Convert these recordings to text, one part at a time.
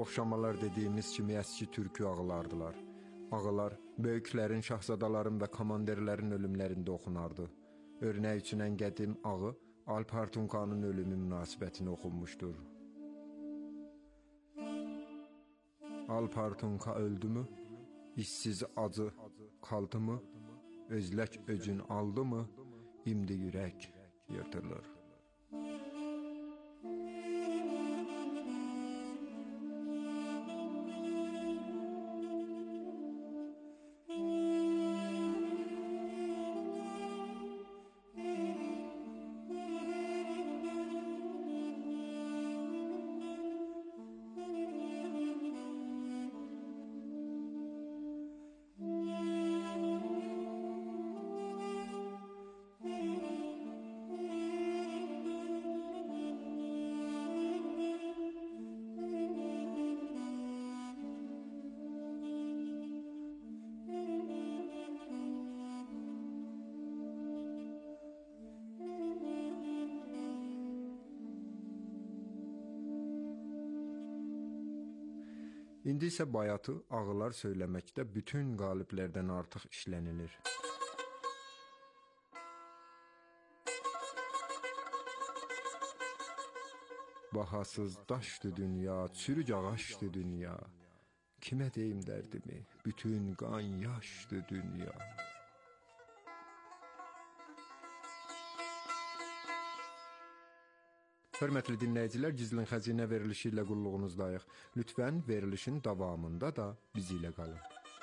Oxşamalar dediyimiz kimi əski türkü ağılardılar. Ağılar böyüklərin, şahzadaların və komanderlərin ölümlərində oxunardı. Örnək üçün ən qədim ağı Alp Artunkanın ölümü münasibətinə oxunmuşdur. Alp Artunka öldü mü? İşsiz acı kaldı mı? Özlək öcün aldı mı? İmdi yürək yırtılır. İndi isə bayatı ağılar söyləməkdə bütün qaliblərdən artıq işlənilir. Bahasız daşdı dünya, çürük ağaçdı dünya. Kimə deyim dərdimi, bütün qan yaşdı dünya. Hörmətli dinləyicilər, Gizlin Xəzinə verilişi ilə qulluğunuzdayıq. Lütfən verilişin davamında da bizi ilə qalın.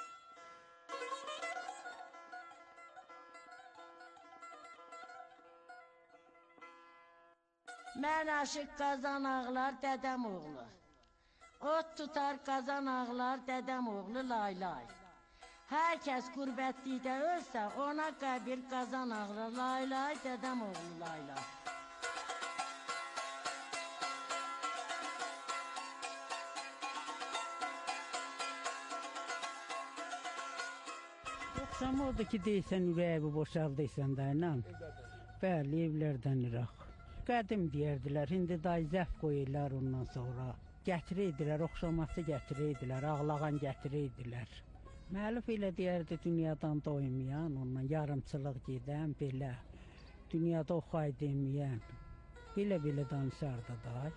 Mən aşıq Qazan ağlar dədəm oğlu. Ot tutar Qazan ağlar dədəm oğlu lay lay. Hər kəs qürbətlikdə ölsə, ona qəbir Qazan ağlar lay lay dədəm oğlu lay lay. Oxşam oldu ki, deysən ürəyi boşaldıysan da ilə. Bəli, evlərdən iraq. Qədim deyirdilər, indi day zəf qoyurlar ondan sonra. Gətirirdilər, oxşaması gətirirdilər, ağlağan gətirirdilər. Müəllif elə deyərdi, dünyadan doymayan, ondan yarımçılıq gedən, belə. Dünyada oxay deməyən, belə danışardı da.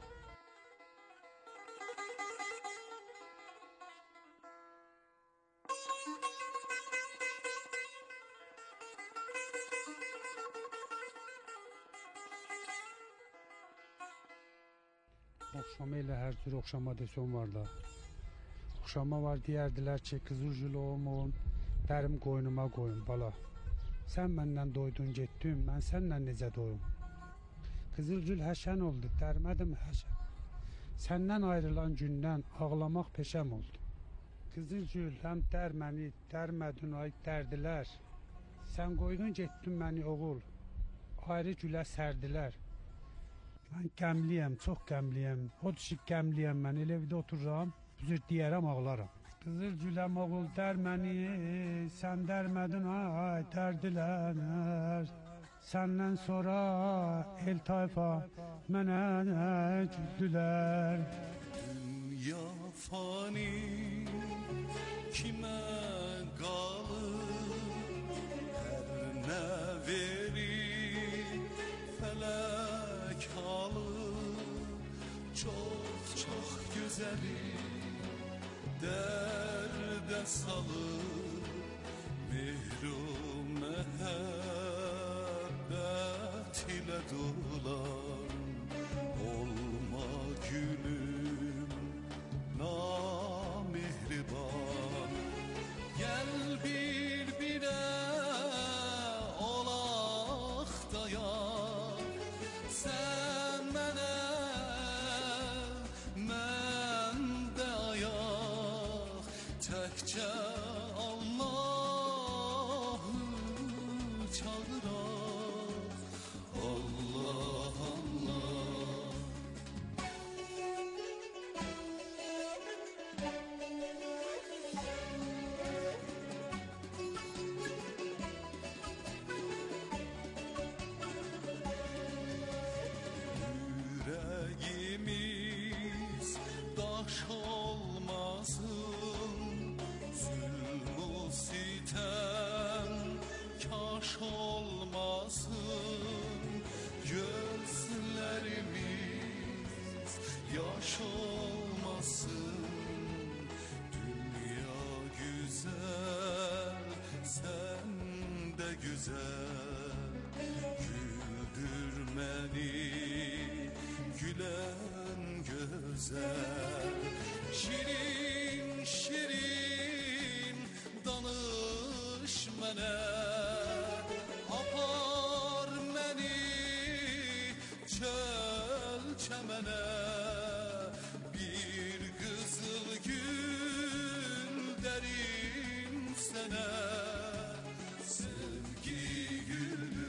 Oxşama ilə hər cür oxşama desən var da. Oxşama var, deyərdilər ki, qızıl olmun, dərim qoynuma qoyun, bala. Sən məndən doydun, getdin, mən səndən necə doyum? Qızıl həşən oldu, dərmədim həşən. Səndən ayrılan gündən ağlamaq peşəm oldu. Qızıl həm dərməni, dərmədin ay dərdilər. Sən qoydun, getdin məni oğul, ayrı gülə sərdilər. Mən qəmliyəm, çox qəmliyəm. Odur ki, qəmliyəm mən, elə evdə otururam, büzür deyərəm, ağlaram. Qızıl güləm oğul dərməni, sən dərmədin ay dərdilər. Səndən sonra el tayfa mənə güldülər. Dünya fani kimə qalır, hər nə verir fələk alır. Çox gözəli dərdə salır, mehru məhəbbət ilə dolar. Olma gülüm namehriban, gəl bir-birə olaq dayan. Sən mənə, mən də ayaq, təkcə olmasın, gözlerimiz yaş olmasın. Dünya güzel, sen de güzel, güldürmeni gülen güzel. Şirin şirin danış mənə, apar məni çöl çəmənə. Bir qızıl gül dərim sənə, sevgi gülü.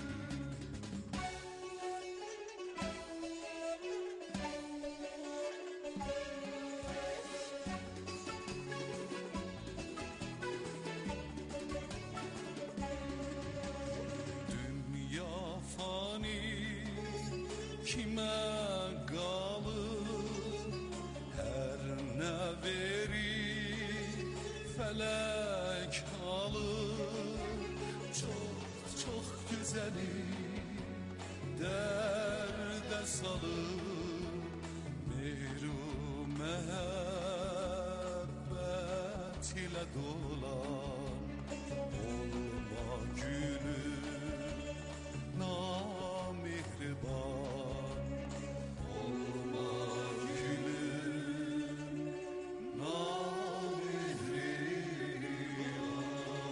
Dünya fani kimə qalır, hər nə verir fələk alır. Çox güzəli dərdə salır, mehru məhəbbət ilə dolan. Olma gülüm namehriban, olma gülüm namehriban.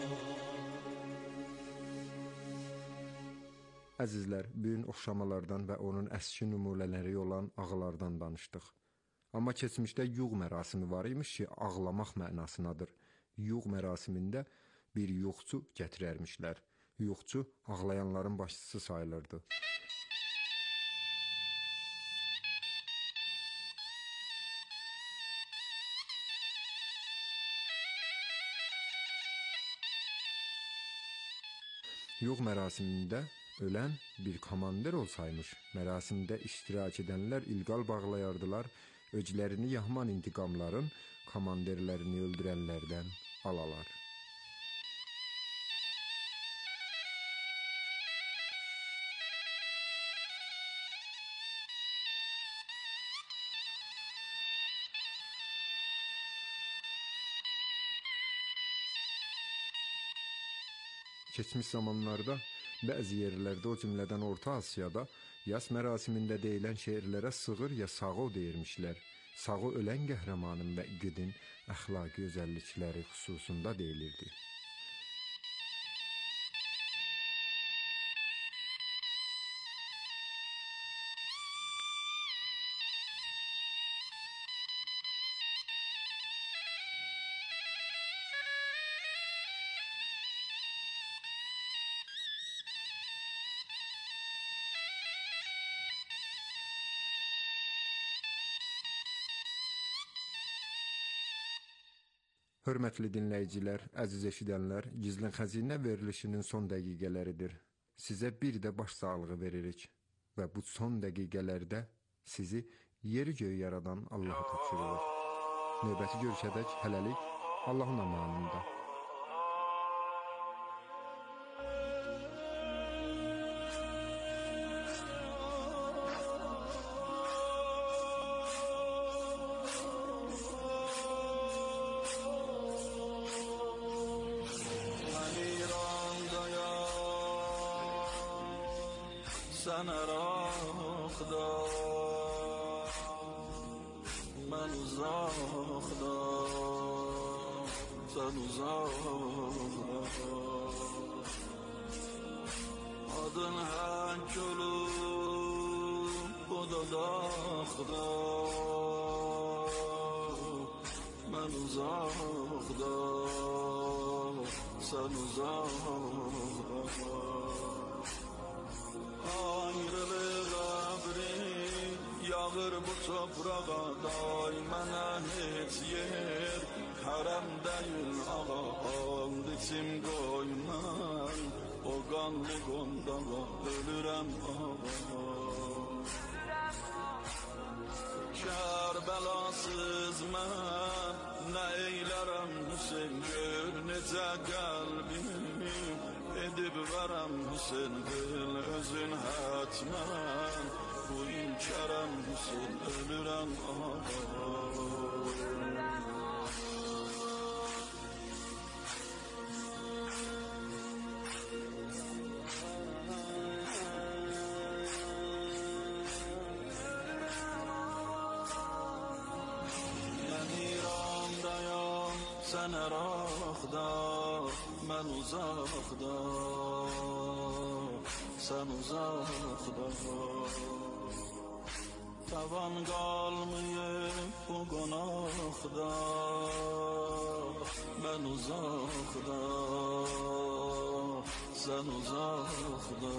Əzizlər, bu gün oxşamalardan və onun əski nümunələri olan ağlardan danışdıq. Amma keçmişdə yuğ mərasimi var imiş ki, ağlamaq mənasınadır. Yuğ mərasimində bir yuğçu gətirərmişlər. Yuğçu ağlayanların başçısı sayılırdı. Yuğ mərasimində ölən bir komandir olsaymış, mərasimdə iştirak edənlər ilqal bağlayardılar, öclərini yahman intiqamların komandirlərini öldürənlərdən alalar. Keçmiş zamanlarda bəzi yerlərdə, o cümlədən Orta Asiyada yas mərasimində deyilən şeirlərə sığır ya sağo deyirmişlər. Sağo ölən qəhrəmanın və igidin əxlaqi özəllikləri xüsusunda deyilirdi. Hörmətli dinləyicilər, əziz eşidənlər, Gizlin Xəzinə verilişinin son dəqiqələridir. Sizə bir də baş sağlığı veririk və bu son dəqiqələrdə sizi yeri göğü yaradan Allaha tapşırırıq. Növbəti görüşədək hələlik Allahın amanında. Sen arakda, ben uzakda, sen uzakda. Adın hak olup o da dağda, ben uzakda, sen uzakda. Ayrılık abri yağır bu toprağa, day mənə heç yer hərəm deyil ağam, içim qoymam o qanlı qondağa, ölürəm ağam. Kərbəlasız mən nə eylərəm Hüseyin, gör necə qəlbim edib verem Hüseyin dil özün hatmen bu il kerem Hüseyin ölürem ağa. Sen Irak'da, ben uzakda, sen uzakda. Tavan kalmayıp bu konakda, ben uzakda, sen uzakda.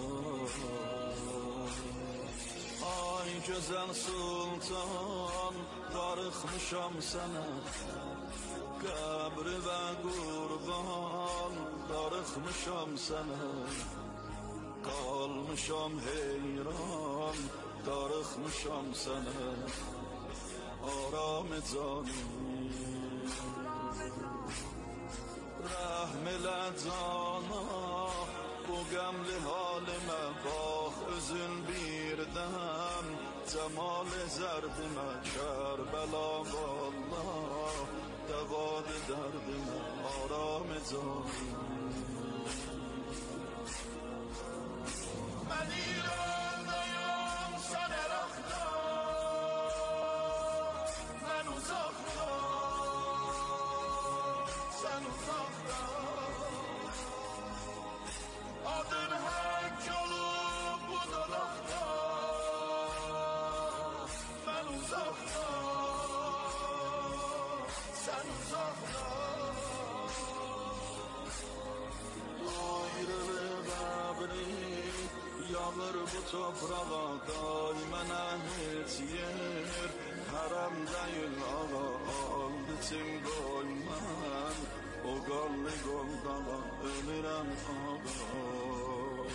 Ay güzel sultan, darıkmışam sana. Kabri ve kurban darıkmışam sana. Kalmışam heyran darıkmışam sana. Aram canım rahmile cana bu gemli halime bak özün birden cemal-i zerdime Kerbela vallah devad derdime aram canım. Ben İran'dayım sen Irak'ta ben uzakta sen uzakta. Adın hak olup bu dolakta ben uzakta sen uzakta. Ayrılık abri yağır bu toprağa daimene hiç yer. Haram değil ağa aldıçım koyman o gallı goldağa ölürem ağa.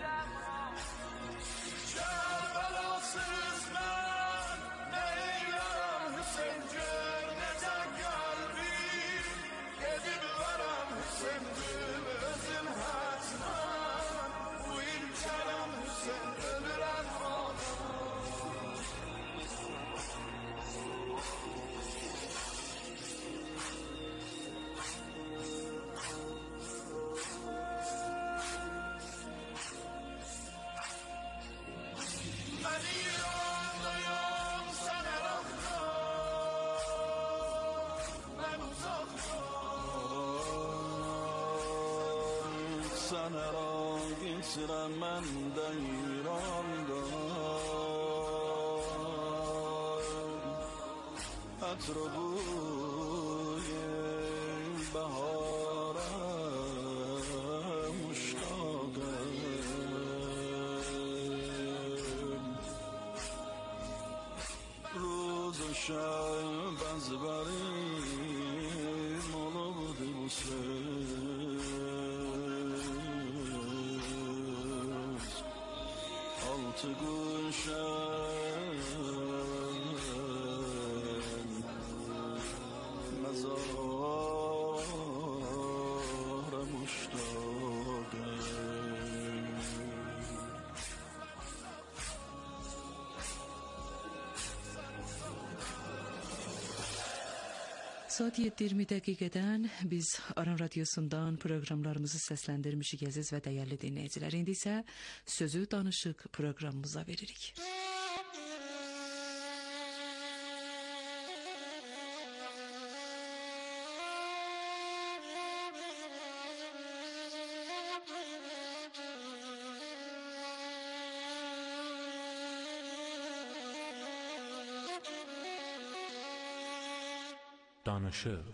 Kerbelasız ben neylerem Hüseyin gör nece kalbim edip verem Hüseyin gül özün hatmen bu ilkerem Hüseyin ölürem ağa. Ben İran'dayım sen Irak'ta ben uzakta. Sen Irak geçiren ben de İran'da. Etrafı bahara muştakım. روز و شب از بریم olup bu söz altı gülşen mezara muştakım. Saat 7:20 dəqiqədən biz Aran Radiosundan proqramlarımızı səsləndirmişik əziz və dəyərli dinləyicilər. İndi isə sözü danışıq proqramımıza veririk. Danışıq.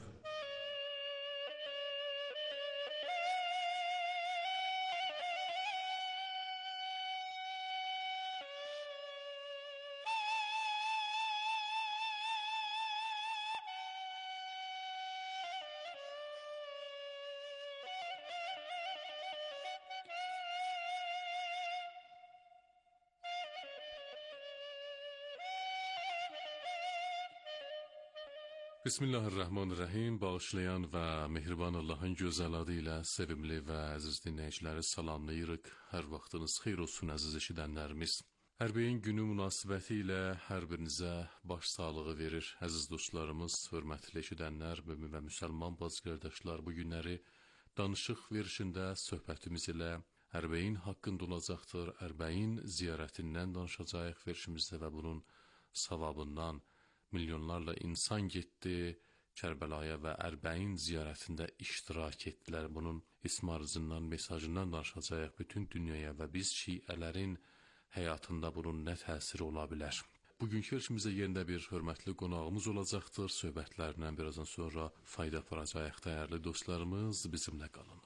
Bismillahirrahmanirrahim. Bağışlayan və mehriban Allahın gözəl adı ilə sevimli və əziz dinləyiciləri salamlayırıq. Hər vaxtınız xeyir olsun əziz eşidənlərimiz. Ərbəyin günü münasibəti ilə hər birinizə baş sağlığı verir. Əziz dostlarımız, hörmətli eşidənlər və müsəlman bacı qardaşlar, bu günləri danışıq verişində söhbətimiz ilə Ərbəyin haqqında olacaqdır. Ərbəyin ziyarətindən danışacağıq verişimizdə və bunun savabından milyonlarla insan getdi Kərbəlaya və Ərbəyin ziyarətində iştirak etdilər. Bunun ismarızından, mesajından danışacağıq bütün dünyaya və biz şiələrin həyatında bunun nə təsiri ola bilər. Bugünkü verişimizdə yerində bir hörmətli qonağımız olacaqdır. Söhbətlərindən birazdan sonra fayda aparacağıq. Dəyərli dostlarımız, bizimlə qalın.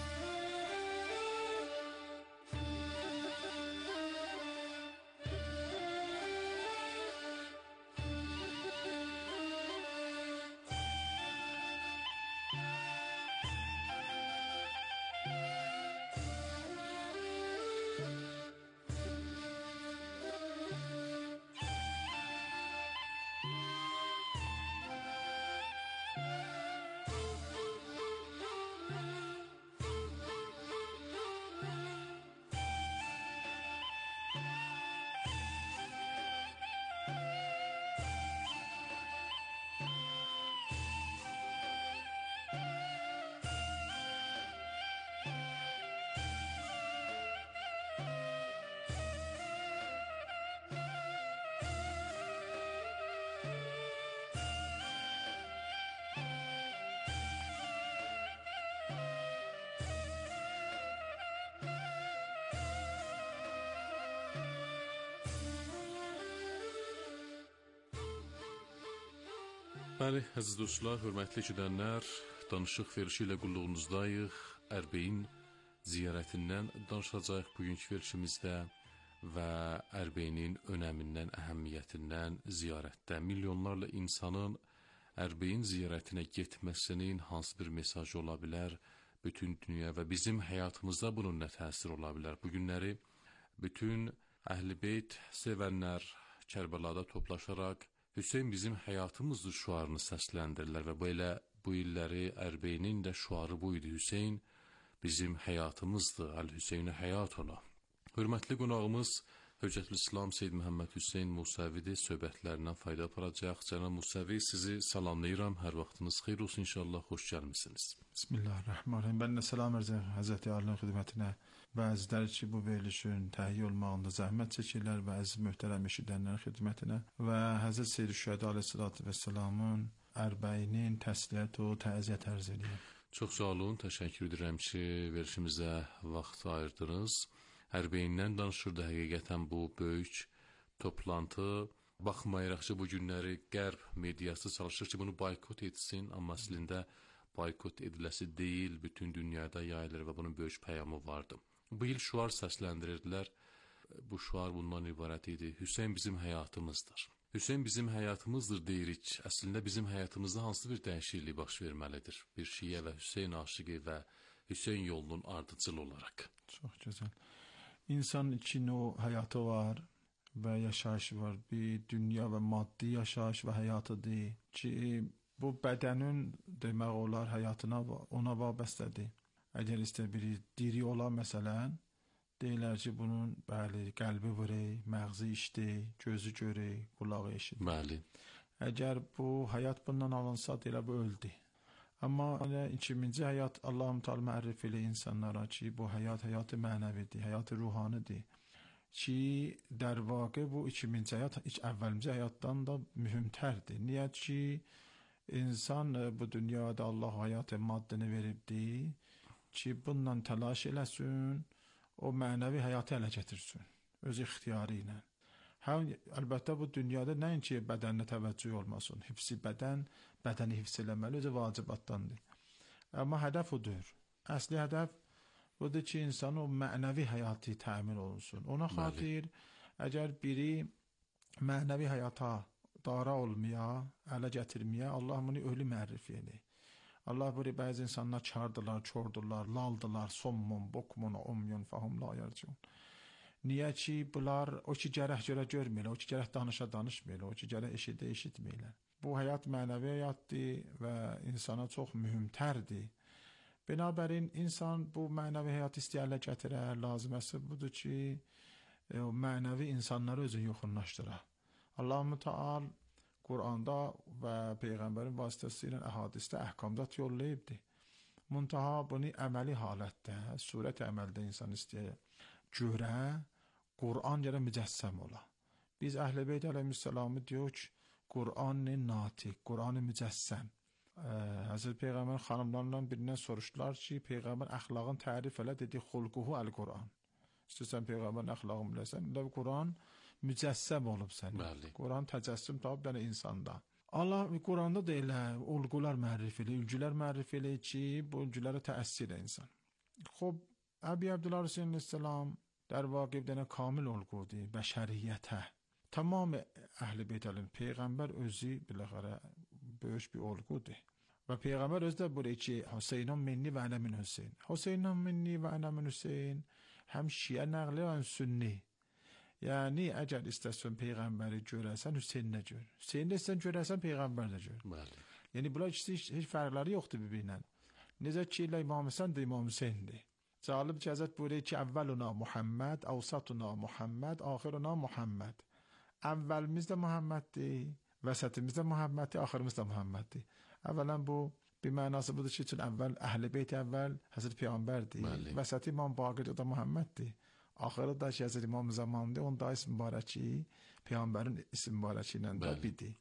Bəli, əziz dostlar, hörmətli eşidənlər, danışıq verişi ilə qulluğunuzdayıq. Ərbəyin ziyarətindən danışacağıq bugünkü verişimizdə və Ərbəyinin önəmindən, əhəmiyyətindən, ziyarətdə milyonlarla insanın Ərbəyin ziyarətinə getməsinin hansı bir mesajı ola bilər bütün dünya və bizim həyatımızda bunun nə təsiri ola bilər. Bu günləri bütün Əhl-i Beyt sevənlər Kərbəlada toplaşaraq Hüseyn bizim həyatımızdır şüarını səsləndirirlər və belə bu illəri Ərbəyinin də şüarı bu idi. Hüseyn bizim həyatımızdır, Əl-Hüseynə həyat ola. Hörmətli qonağımız Höccətülislam Seyyid Məhəmməd Hüseyn Musəvidir. Söhbətlərindən fayda aparacaq. Cənab Musəvi, sizi salamlayıram. Hər vaxtınız xeyir olsun inşallah. Xoş gəlmisiniz. Bismillahirrahmanirrahim. Ben de selam ederim Hazreti Allah'ın hizmetine ve azizler ki bu verilişin tehiyye olmağında zahmet çekirler ve aziz mühterem eşidenlerin hizmetine ve Hazreti Seyyid-i Şühəda Aleyhisselatü Vesselam'ın Ərbəyinin təsliyyət o təziyyət ərz edeyim. Çox sağ olun. Təşəkkür edirəm ki, verişimizə vaxt ayırdınız. Ərbəyindən danışırdı həqiqətən bu böyük toplantı. Baxmayaraq ki, bu günləri Qərb mediası çalışır ki, bunu boykot etsin, amma əslində boykot ediləsi deyil, bütün dünyada yayılır və bunun böyük pəyamı vardı. Bu il şüar səsləndirdilər. Bu şüar bundan ibarət idi. Hüseyn bizim həyatımızdır. Hüseyn bizim həyatımızdır deyirik. Əslində bizim həyatımızda hansı bir dəyişiklik baş verməlidir? Bir Şiə və Hüseyn aşıqı və Hüseyn yolunun ardıcılı olaraq. Çox gözəl. İnsanın için o hayatı var ve yaşayışı var. Bir dünya ve maddi yaşayış ve hayatıdır ki bu bedenin demək olar hayatına ona vabəstədir. Əgər istər biri diri ola məsələn, deyirlər ki bunun bəli qəlbi vurur, məğzi işdir, gözü görür, qulağı eşidir. Bəli. Əgər bu hayat bundan alınsa deyirlər bu öldü. Amma 2000-ci həyat Allah-u Teala mərif elə insanlara ki, bu həyat mənəvidir, həyat ruhanidir. Ki, در واقع bu 2000-ci həyat əvvəlcə həyatdan da mühümtərdir. Niyə ki, insan bu dünyada Allah həyat maddini veribdir ki, bundan təlaş eləsin, o mənəvi həyatı ələ gətirsin, öz ixtiyarı ilə. Həm əlbəttə bu dünyada nəinki bədəninə təvəccüh olmasın, hifsi bədəni hifz eləməli, özü vacibatdandır. Amma hədəf odur. Əsli hədəf odur ki, insanın o mənəvi həyatı təmin olunsun. Ona xatir, əgər biri mənəvi həyata dara olmaya, ələ gətirməyə, Allah bunu ölü mərif edir. Allah bunu bəzi insanlar çardılar, çordurlar, laldılar, sommun, bokmun, umyun, fahum, la yercun. Niyə ki, bunlar o ki gərək görə görməyirlər, o ki gərək danışa danışmıyırlar, o ki gərək eşitməyirlər. Bu həyat mənəvi həyatdır və insana çox mühümtərdir. Binabərin insan bu mənəvi həyat istəyərlə gətirər, laziməsi budur ki, o mənəvi insanları özü yoxunlaşdırır. Allah-u Teala Quranda və Peyğəmbərin vasitəsilə əhadisdə əhkamdat yollayıbdır. Muntaha bunu əməli halətdə, surət əməldə insan istəyir görə, Qur'an görə mücəssəm ola. Biz Əhl-i Beyt əleyhissalamı diyor ki, Qur'an-ı natiq, Qur'an-ı mücəssəm. Hazreti Peyğəmbər xanımlarından birindən soruşdular ki, Peyğəmbər əxlaqın tərif elə, dedi, xulquhu əl-Qur'an. İstəsən Peyğəmbərin əxlaqını biləsən, Qur'an mücəssəm olub sənin. Qur'an təcəssüm tapıb yəni insanda. Allah Qur'anda da elə olgular mərif elə, ülgülər mərif elə ki, bu ülgülərə təəssir insan. Xob, Əbi Abdullah Hüseyin Aleyhisselam در واقع دنه کامل olgudur bəşəriyyətə. Tamam Əhl-i Beyt Peyğəmbər özü biləxərə böyük bir olgudur. Və Peyğəmbər özü də buyuruyor ki, Hüseynun minni və ənə min Hüseyn. Hüseynun minni və ənə min Hüseyn həm şiə nəqli və sünni. Yəni əgər istəsən Peyğəmbəri görəsən, Hüseynə gör. Hüseyni istəsən görəsən, Peyğəmbər də gör. Bəli. Yəni bunlar heç fərqləri yoxdur bir-birinə. Necə ki ilə İmam Həsən də İmam Hüseyndir. Cəlib cəzət buyuruyor ki, əvvəluna Muhammed, əvsatuna Muhammed, axiruna Muhammed. Əvvəlimiz də Muhammeddir, vəsətimiz də Muhammeddir, axırımız da Muhammeddir. Əvvələn bu bir mənası budur ki, üçün əvvəl Əhl-i Beyt əvvəl Həzrət Peyğəmbərdir. Vəsəti İmam Baqir da Muhammeddir. Axırı da ki, Həzrət İmam zamanında onda isim mübarəki, Peyğəmbərin isim mübarəki ilə də bidir.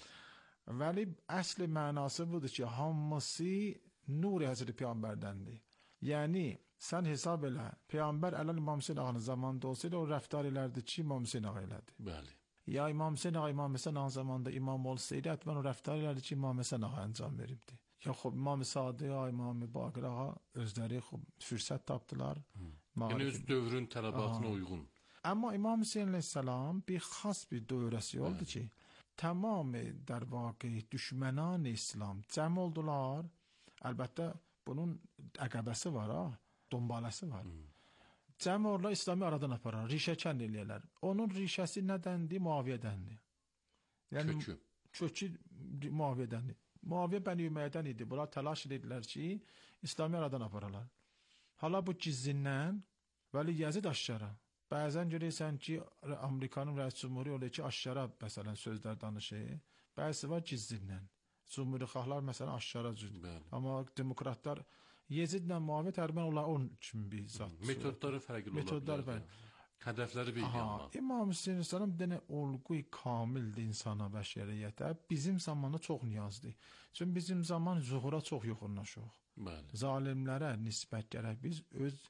Vəli əsli mənası budur ki, hamısı nur Həzrət Peyğəmbərdəndir. Yəni sən hesab elə, Peyğəmbər ələn İmam Hüseyin ağanın zamanında olsaydı, o rəftar elərdi ki, İmam Hüseyin ağa elədi. Bəli. Ya İmam Hüseyin ağa İmam Həsən ağanın zamanında imam olsaydı, həttən o rəftar elərdi ki, İmam Həsən ağa əncam veribdi. Ya xob, İmam Sadi ağa, İmam Baqir ağa özləri fürsət tapdılar. Yəni öz dövrün tələbatına uyğun. Amma İmam Hüseyin Aleyhisselam bir xas bir dövrəsi oldu ki, tamamı در واقع düşmənan İslam cəm oldular. Əlbəttə bunun əqəbəsi var ha. Dombaləsi var. Cəm orla İslami aradan aparar, rişəkən eləyərlər. Onun rişəsi nədəndir? Muaviyyədəndir. Yəni, kökü Muaviyyədəndir. Muaviyyə Bəni Üməyyədən idi. Bunlar təlaş edirlər ki, İslami aradan apararlar. Hala bu gizlindən, vəli Yəzid aşkara. Bəzən görürsən ki, Amerikanın rəis cumhuri olur ki, aşkara məsələn sözlər danışır. Bəzi var gizlindən. Cumhuri xahlar məsələn aşkara cüzdür. Amma demokratlar Yezidlə Muaviyyə təqribən onlar onun kimi bir zat. Metodları fərqli ola bilər. Hədəfləri bir yana. İmam Hüseyin Aleyhisselam denə olgu kamildir insana, bəşəriyyətə. Bizim zamanda çox niyazdır. Çünki bizim zaman zuhura çox yoxunlaşıq. Zalimlərə nisbət gərək biz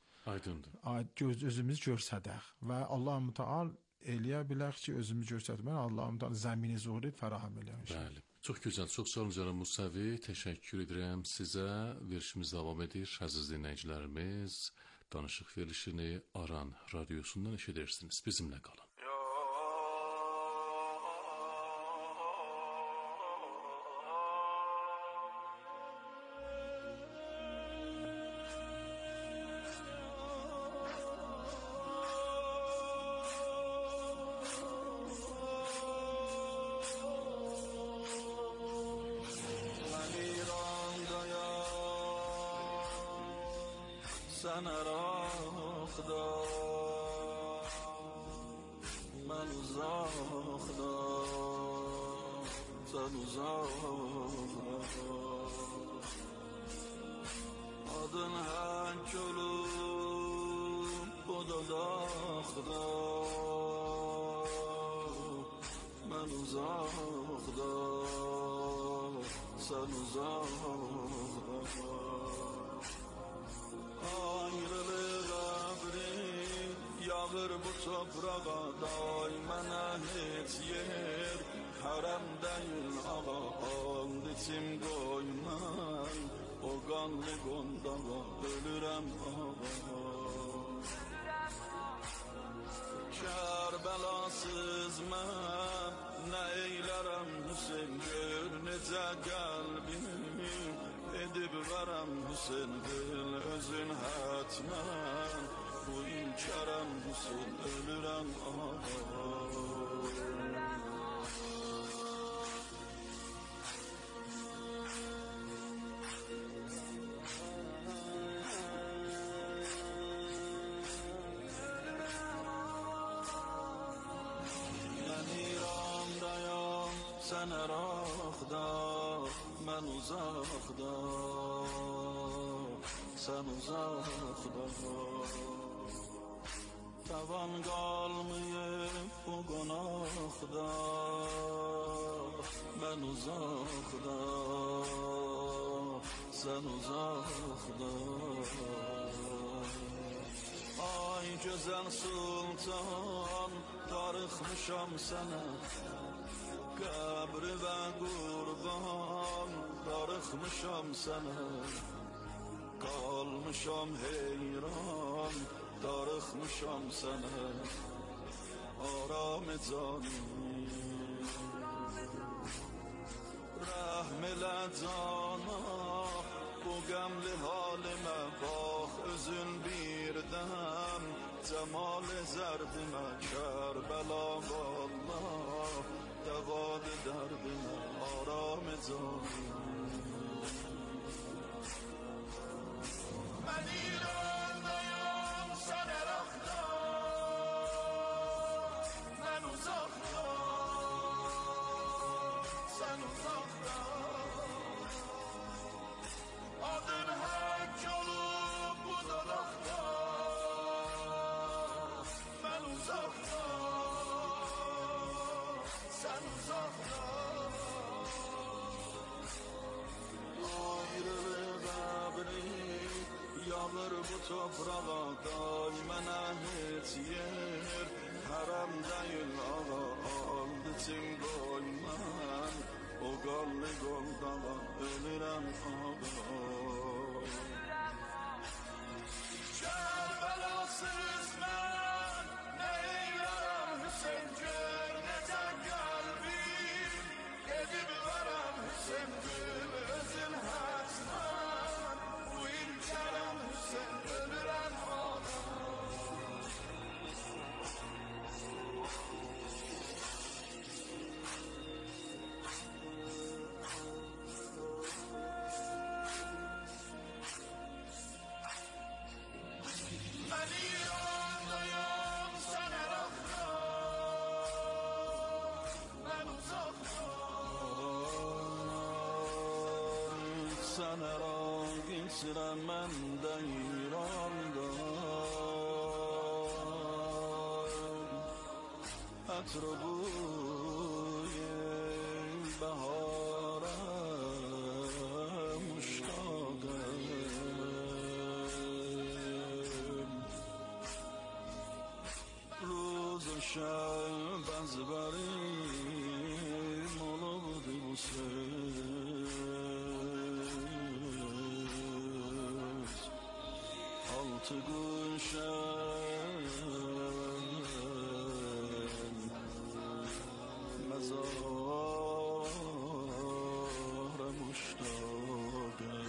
özümüz görsədək və Allah-u Teala eləyə bilək ki, özümüz görsətmək, Allah-u Teala zəmini zuhuri fərahəm eləyək. Bəli. Çox gözəl, çox sağ olun cənab Musavi, təşəkkür edirəm sizə. Verişimiz davam edir. Əziz dinləyicilərimiz, danışıq verilişini Aran radiosundan eşidirsiniz. Bizimlə qalın. Sen arakda, ben uzakda, sen uzakda. Adın hak olup bu dodakda, ben uzakda, sen uzakda. Ayrılık abrin yağır bu toprağa daimən heç yer Hərəm deyil ağam içim qoymam O qanlı qondağa ölürəm ağam Kərbəlasız mən nə eylərəm Hüseyin gör necə qəlbimi Edib verəm Hüseyin bil özün hətmən Bu ilkərəm Hüseyin ölürəm ağam. 19 Şubat sen Irak'da, ben uzakta, sen uzakta. Tavan kalmayıp bu konakta, ben uzakta, sen uzakta. Ay güzel sultan, darıkmışam sana, kabri ve kurban, darıkmışam sana. Kalmışam heyran, darıkmışam sana, aram canım. Rahm elə cana, bu qəmli halime bak, özün birdən, cəmal-i zərdimə, Kərbəla vallah, dəvad dərdimə, aram canım. Ben İran'dayım, sen Irak'ta, ben uzakta, sen uzakta. Adın hak olup bu dodakta, ben uzakta, sen uzakta. Ayrılık abri yağır bu toprağa, daimene hiç yer haram değil ağa, aldı için koyman o galli goldağa, ölürem ağa. Kerbelasız ben ne eylerim Hüseyin, gör nece kalbim edip verem Hüseyin, gül özün haçman bu ilkerem Hüseyin, ölürem ağa. Ben İran'dayım, sen Irak'ta, ben uzakta. Sen Irak içrem, ben de İran'da. Etrubuye bahara muştaqım. روز و شب از بریم olurdu bu söz, altı gülşen mezar muştaqım.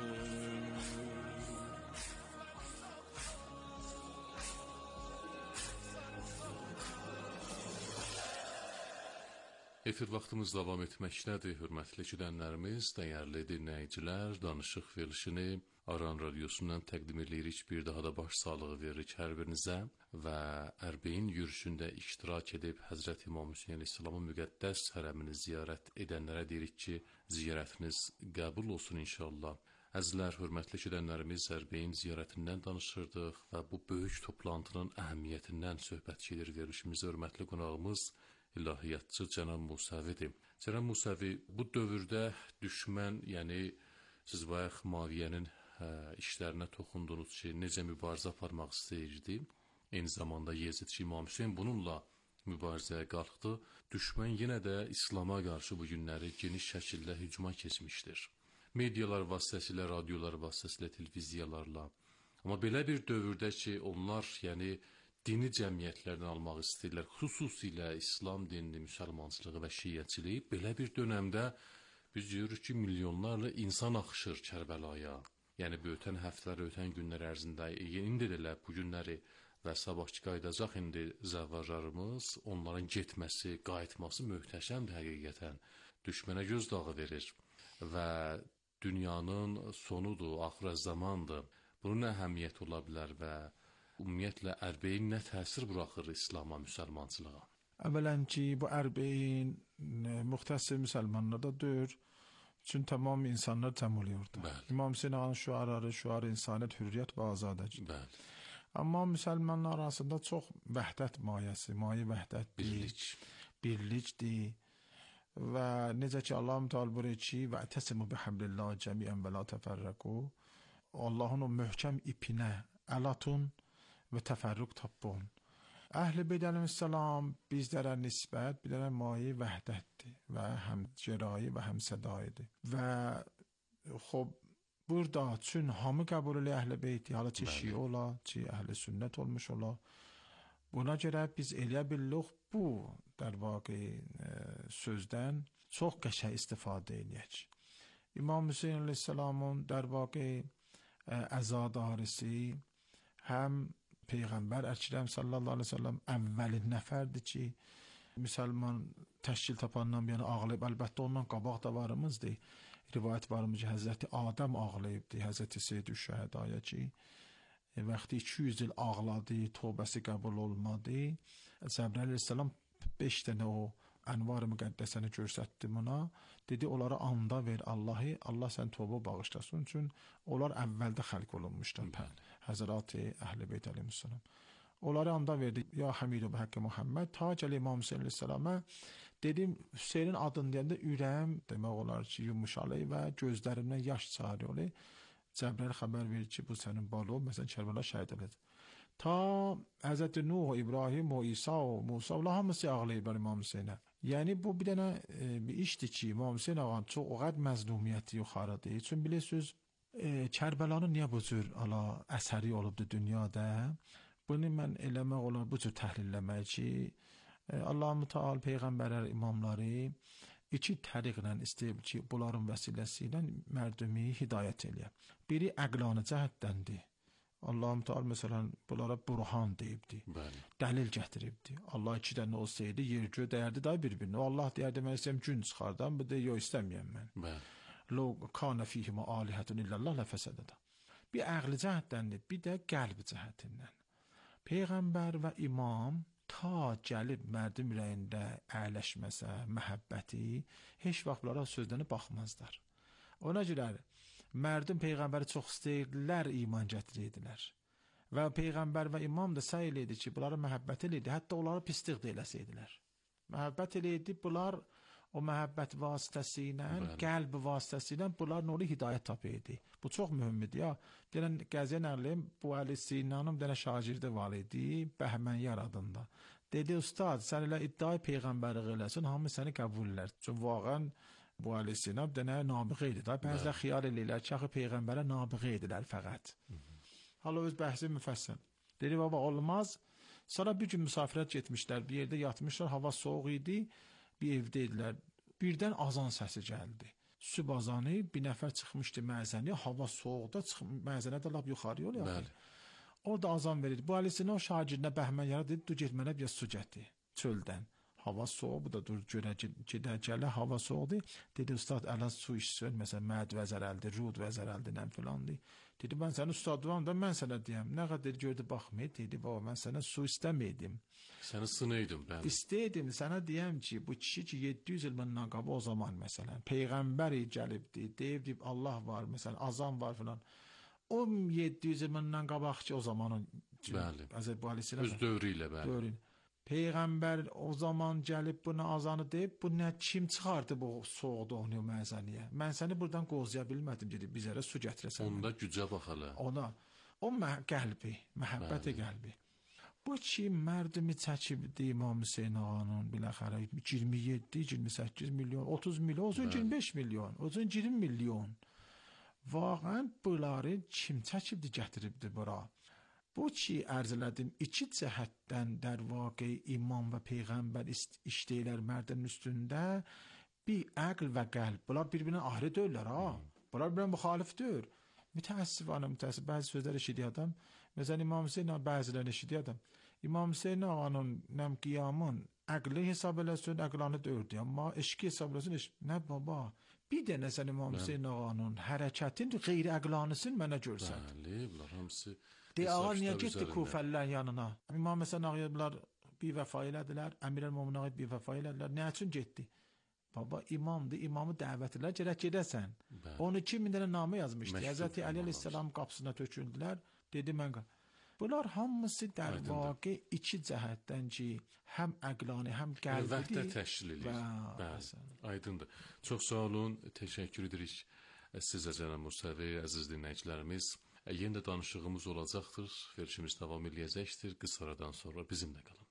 Efir vaxtımız davam etməkdədir, hörmətli eşidənlərimiz, dəyərli dinləyicilər. Danışıq verilişini Aran Radiosundan təqdim edirik. Bir daha da baş sağlığı veririk hər birinizə və Ərbeyin yürüşündə iştirak edib Həzrət İmam Hüseyin Əleyhisselamın müqəddəs hərəmini ziyarət edənlərə deyirik ki, ziyarətiniz qəbul olsun inşallah. Əzizlər, hörmətli eşidənlərimiz, Ərbeyin ziyarətindən danışırdıq və bu böyük toplantının əhəmiyyətindən söhbət gedir verilişimizdə. Hörmətli qonağımız ilahiyyatçı Cənab Musəvidir. Cənab Musəvi, bu dövrdə düşmən, yəni siz bayaq Maviyyənin işlərinə toxundunuz ki, necə mübarizə aparmaq istəyirdi. Eyni zamanda Yezid İmam Hüseyin bununla mübarizəyə qalxdı. Düşmən yenə də İslama qarşı bu günləri geniş şəkildə hücuma keçmişdir. Medialar vasitəsilə, radiolar vasitəsilə, televiziyalarla. Amma belə bir dövrdə ki, onlar, yəni dini cəmiyyətlərdən almaq istəyirlər, xüsusilə İslam dinini, müsəlmançılığı və şiyyəçiliyi, belə bir dönəmdə biz görürük ki, milyonlarla insan axışır Kərbəlaya. Yəni, ötən həftələr, ötən günlər ərzində, indi də elə bu günləri və sabahki qayıdacaq indi zəvvarlarımız, onların getməsi, qayıtması möhtəşəmdir həqiqətən. Düşmənə göz dağı verir və dünyanın sonudur, axirə zamandır. Bunun nə əhəmiyyət ola bilər və ümumiyyətlə Ərbeyin nə təsir buraxır İslama, müsəlmançılığa? Əvvələn ki, bu Ərbeyin muxtəsir müsəlmanlar da deyir. Çünki tamam insanlar cəm oluyordu. İmam Hüseyin ağanın şuarı insaniyyət, hürriyyət və azadəçilik. Amma müsəlmanlar arasında çox vəhdət mayəsi, mayə vəhdətdir, birlikdir. Və necə ki Allah Teala buyurur ki, və təsimu bihablillah cəmiən və la təfərrəqu. Allahın o möhkəm ipinə əl atın və təfərrüq tapın. Əhl-i Beyt əleyhissalam bizlərə nisbət bir dənə maye vəhdətdir və həm cərayi və həm sədaidir. Və xub burada çün hamı qəbul edir Əhl-i Beyti, hala çi şiə ola, çi əhl-i sünnət olmuş ola. Buna görə biz eləyə bilirik bu در واقع sözdən çox qəşəng istifadə eləyək. İmam Hüseyin əleyhissalamın در واقع əzadarisi həm Peyğəmbər Əkrəm sallallahu aleyhi ve sellem əvvəlin nəfərdir ki, müsəlman təşkil tapandan yəni ağlayıb, əlbəttə ondan qabaq da varımızdır. Rivayət varımız ki, Həzrəti Adəm ağlayıbdır, Həzrəti Seyyid-ü Şəhədaya ki, vaxtı 200 il ağladı, tövbəsi qəbul olmadı. Cəbrail əleyhissalam 5 dənə o ənvar-ı müqəddəsəni göstərdi buna. Dedi, onlara anda ver Allahı, Allah sən tövbə bağışlasın. Çünki onlar əvvəldə xəlq olunmuşdur. Həzrati Əhl-i Beyt əleyhissalam. Onlara anda verdi. Ya Hamidu və Həqqi Muhammed. Ta gəl İmam Hüseyin əleyhissalama dedim, Hüseynin adını deyəndə ürəyim demək olar ki, yumuşalı və gözlərimdən yaş çağırıyor. Cəbrail xəbər verir ki, bu sənin balı, məsələn, Kərbəla şəhid edildi. Ta Həzrəti Nuh, İbrahim, İsa, Musa, Allah hamısı ağlayıblar İmam Hüseynə. Yəni bu bir dənə bir işdir ki, İmam Hüseyn ağanın çox o qədər məzlumiyyəti yuxarıdır. Çünki bilirsiniz, Kərbəlanın niyə bu cür əsəri olubdu dünyada? Bunu mən eləmək olar, bu cür təhlilləmək ki, Allah-u Teala Peyğəmbərlər, imamları iki təriqlə istəyib ki, bunların vəsiləsi ilə mərdumi hidayət eləyər. Biri əqlani cəhətdəndir. Allah-u Teala məsələn bunlara burhan deyibdi. Dəlil gətiribdi. Allah iki dənə olsaydı yer göy dəyərdi da bir-birinə. Allah deyərdi mən istəyəm gün çıxardan, bu deyir yox istəməyəm mən. Lo kana fihima alihatun illallah la fəsədədə. Bir əqli cəhətdəndir, bir də qəlb cəhətindən. Peyğəmbər və imam ta gəlib mərdim ürəyində əyləşməsə, məhəbbəti, heç vaxt bunlara sözlərinə baxmazlar. Ona görə mərdim Peyğəmbəri çox istəyirdilər, iman gətirirdilər. Və Peyğəmbər və imam da səy eləyirdi ki, bunlara məhəbbət eləyirdi, hətta onlara pislik də eləsəydilər. Məhəbbət eləyirdi, bunlar o məhəbbət vasitəsilə, qəlb vasitəsilə bunlar nuri hidayət tapırdı. Bu çox mühümdür ya. Gələn qəziyə nəqləyim, bu Əli Sinanın bir dənə şagirdi var idi, Bəhmənyar adında. Dedi, ustad, sən elə iddiayı Peyğəmbəri eləsin, hamı səni qəbul elər. Çünki vaqən bu Əli Sinan bir dənə nabiğə idi. Bəzilər xiyal edirlər ki, axı Peyğəmbərə nabiğə edilər fəqət. Hala öz bəhsi müfəssəl. Dedi, baba, olmaz. Sonra bir gün müsafirət getmişlər, bir yerdə yatmışlar, hava soğuk idi. Bir evdə idilər. Birdən azan səsi gəldi. Süb azanı, bir nəfər çıxmışdı məzəniyə, hava soğuqda, məzənə də lap yuxarı yol yaxın. Orada azan verirdi. Bu Əlisinə o şagirdinə Bəhmənyara dedi, dur get mənə bir su gətir çöldən. Hava soğuk, bu da dur gedəcələ, hava soğuqdur. Dedi, ustad, ələn su içsin, məsələn, məd vəzərəldir, rud vəzərəldir, nəm filandır. Dedi, mən sənin ustadvam da, mən sənə deyəm. Nə qədər gördü, baxmayı, dedi, baba, mən sənə su istəməydim. Səni sınaydım, bəli. İstəydim, sənə deyəm ki, bu kişi ki, 700 il məndən qabı o zaman, məsələn, Peyğəmbəri gəlibdi, deyib, Allah var, məsələn, azam var filan. O 700 il məndən qabaq ki, o zamanın, öz dövrü ilə, bəli. Peyğəmbər o zaman gəlib buna azanı deyib, bu nə kim çıxardı bu soğuqda onu məzəniyə? Mən səni buradan qozlaya bilmədim, dedi, bizərə su gətirəsən. Onda gücə bax hələ. Ona, o qəlbi, məhəbbəti qəlbi. Bu ki, mərdimi çəkibdi İmam Hüseyin ağanın, biləxərə, 27, 28 milyon, 30 milyon, olsun 25 milyon, olsun 20 milyon. Vaqən bunları kim çəkibdi, gətiribdi bura? Bu ki, ərz elədim, iki cəhətdən در واقع imam və Peyğəmbər işləyirlər mərdin üstündə, bir əql və qəlb. Bunlar bir-birinə ayrı deyirlər, ha? Bunlar bir-birinə müxalifdir. Mütəəssifانə, bəzi sözlər eşidiyor adam. Məsələn, İmam Hüseyin bəzilərini eşidiyor adam. İmam Hüseyin ağanın nəm qiyamın əqli hesab eləsin, əqlanı dördü. Amma eşki hesab eləsin, nə baba? Bir dənə sən İmam Hüseyin ağanın hərəkətin qeyri əqlanısın mənə görsən. Bəli, bunlar hamısı ağa niyə getdi Kufəllərin yanına? İmam Həsən ağaya bunlar bir vəfa elədilər, Əmir-el-Möminin ağaya bir vəfa elədilər. Nə üçün getdi? Baba imamdır, imamı dəvət edirlər, gərək gedəsən. 12.000 dənə namə yazmışdı. Həzrəti Əli əleyhissalam qapısına töküldülər, dedi mən. Bunlar hamısı در واقع iki cəhətdən ki, həm əqlani, həm qəlbi vəhdət təşkil edir. Bəli, aydındır. Çox sağ olun, təşəkkür edirik sizə cənab Musəvi, əziz dinləyicilərimiz. Yenə də danışığımız olacaqdır, verilişimiz davam edəcəkdir. Qısa aradan sonra bizimlə qalın.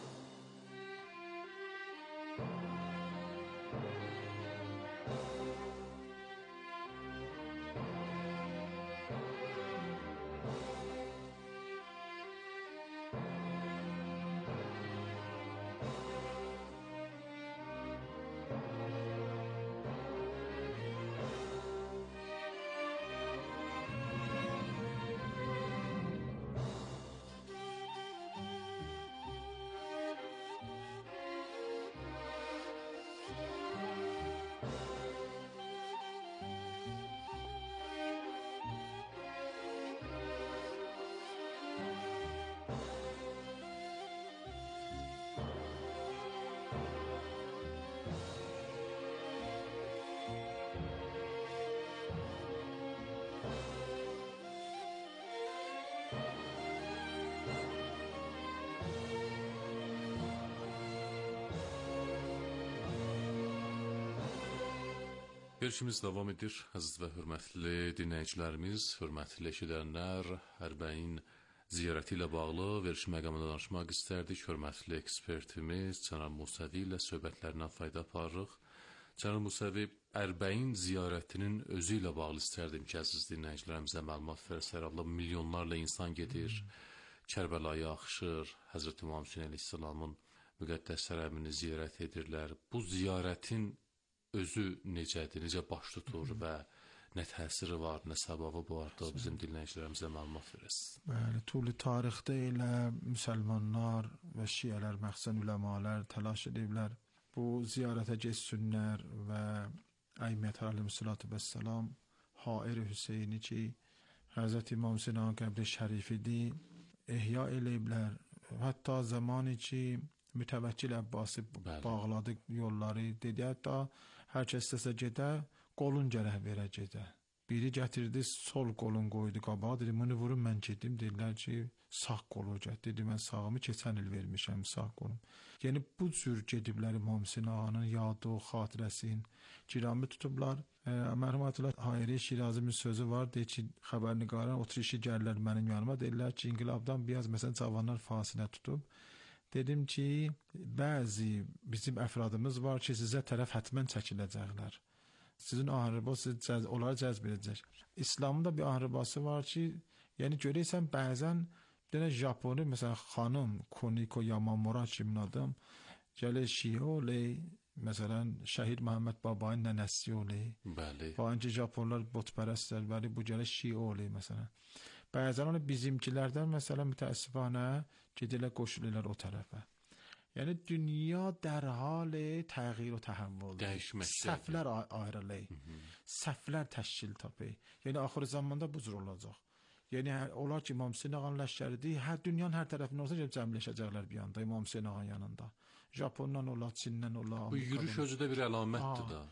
Verilişimiz davam edir, əziz və hörmətli dinləyicilərimiz, hörmətli eşidənlər, Ərbəyin ziyarəti ilə bağlı veriliş məqamında danışmaq istərdik. Hörmətli ekspertimiz Cənab Musəvi ilə söhbətlərindən fayda aparırıq. Cənab Musəvi, Ərbəyin ziyarətinin özü ilə bağlı istərdim ki, əziz dinləyicilərimizə məlumat verəsələr. Allah milyonlarla insan gedir, Kərbəlaya axışır, Həzrət İmam Hüseyn əleyhissalamın müqəddəs hərəmini ziyarət edirlər. Bu ziyarətin özü necədir, necə baş tutur və nə təsiri var, nə səbəbi var da bizim dinləyicilərimizə məlumat verəsiniz. Bəli, tuli tarixdə elə müsəlmanlar və şiələr, məxsən üləmalar təlaş ediblər. Bu ziyarətə getsinlər və Əiməət əleyhissalatu vesselam Hair Hüseyni ki, Həzrət İmam Hüseyn qəbri şərifidir, ehya eləyiblər. Hətta zamanı ki, Mütəvəkkil Əbbasi bağladı yolları, dedi hətta hər kəs istəsə gedə, qolun gərək verə gedə. Biri gətirdi, sol qolun qoydu qabağa, dedi, bunu vurun mən gedim, dedilər ki, sağ qolu get, dedi, mən sağımı keçən il vermişəm, sağ qolum. Yəni, bu cür gediblər İmam Hüseyn ağanın yadı, xatirəsin, kiramı tutublar. Mərhum Ayətullah Hayri Şirazinin sözü var, deyir ki, xəbərnigaran otur işi gəlirlər mənim yanıma, deyirlər ki, inqilabdan biraz məsələn cavanlar fasilə tutub. Dedim ki, bəzi bizim əfradımız var ki, sizə tərəf hətmən çəkiləcəklər. Sizin ahırba onları cəzb edəcək. İslamın da bir ahırbası var ki, yəni görəysən bəzən denə Japoni, məsələn, xanım Koniko Yamamura kimin adam, gəlir şiə oley, məsələn, Şəhid Məhəmməd Babanın nənəsi oley. Bəli. Falanca Japonlar botpərəstlər, bəli, bu gəlir şiə oley, məsələn. Bəzən onu bizimkilərdən, məsələn, mütəəssifanə gedirlər, qoşulurlar o tərəfə. Yəni, dünya dərhal təğyir və təhəvvül. Dəyişməkdə. Səhvlər ayrılır. Səhvlər təşkil tapır. Yəni, axır zamanda bu cür olacaq. Yəni, olar ki, İmam Hüseyn ağanın ləşkəridir, dünyanın hər tərəfindən olsa cəmləşəcəklər bir anda İmam Hüseyn ağanın yanında. Japondan olar, Çindən olar. Bu yürüyüş özü də bir əlamətdir da.